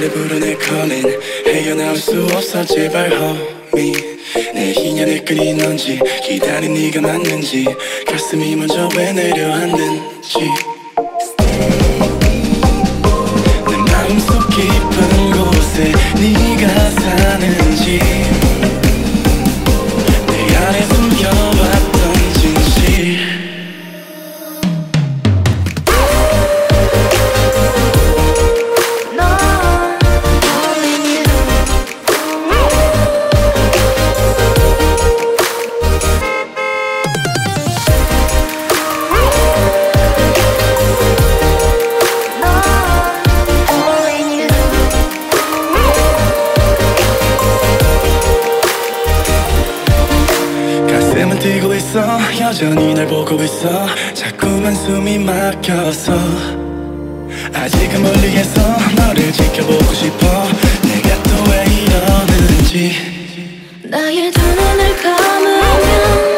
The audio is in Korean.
나를 부르네 calling. 헤어나올 수 없어 제발 homie. 내 인연을 끈이 넌지 기다린 네가 맞는지 가슴이 먼저 왜 내려앉는지 내 마음속 깊은 곳에 네가 사는지 내 안에 숨겨왔던 진실 가슴은 뛰고 있어 여전히 날 보고 있어 자꾸만 숨이 막혀서 아직은 멀리에서 너를 지켜보고 싶어 내가 또 왜 이러는지 나의 두 눈을 감으면